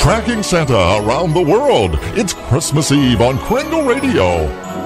Tracking Santa around the world. It's Christmas Eve on Kringle Radio.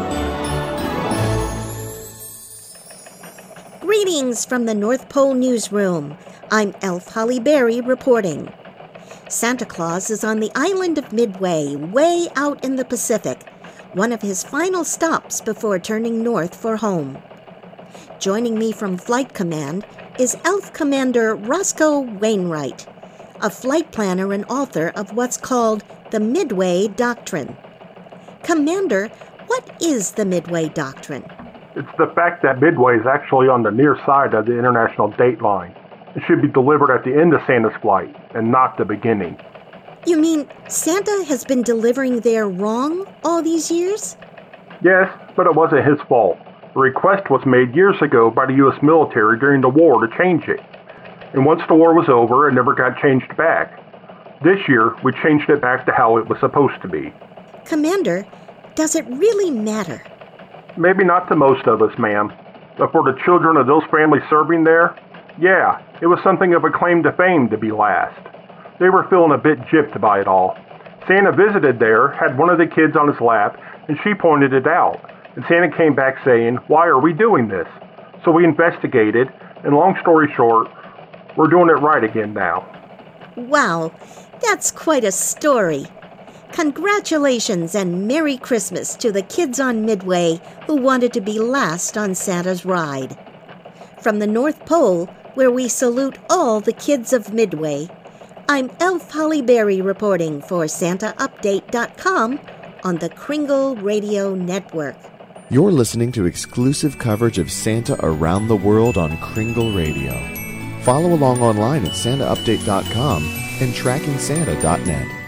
Greetings from the North Pole Newsroom. I'm Elf Holly Berry reporting. Santa Claus is on the island of Midway, way out in the Pacific, one of his final stops before turning north for home. Joining me from Flight Command is Elf Commander Roscoe Wainwright, a flight planner and author of what's called the Midway Doctrine. Commander, what is the Midway Doctrine? It's the fact that Midway is actually on the near side of the international date line. It should be delivered at the end of Santa's flight and not the beginning. You mean Santa has been delivering there wrong all these years? Yes, but it wasn't his fault. The request was made years ago by the U.S. military during the war to change it. And once the war was over, it never got changed back. This year, we changed it back to how it was supposed to be. Commander, does it really matter? Maybe not to most of us, ma'am. But for the children of those families serving there, yeah, it was something of a claim to fame to be last. They were feeling a bit gypped by it all. Santa visited there, had one of the kids on his lap, and she pointed it out. And Santa came back saying, "Why are we doing this?" So we investigated, and long story short, we're doing it right again now. Wow, that's quite a story. Congratulations and Merry Christmas to the kids on Midway who wanted to be last on Santa's ride. From the North Pole, where we salute all the kids of Midway, I'm Elf Holly Berry reporting for SantaUpdate.com on the Kringle Radio Network. You're listening to exclusive coverage of Santa around the world on Kringle Radio. Follow along online at SantaUpdate.com and TrackingSanta.net.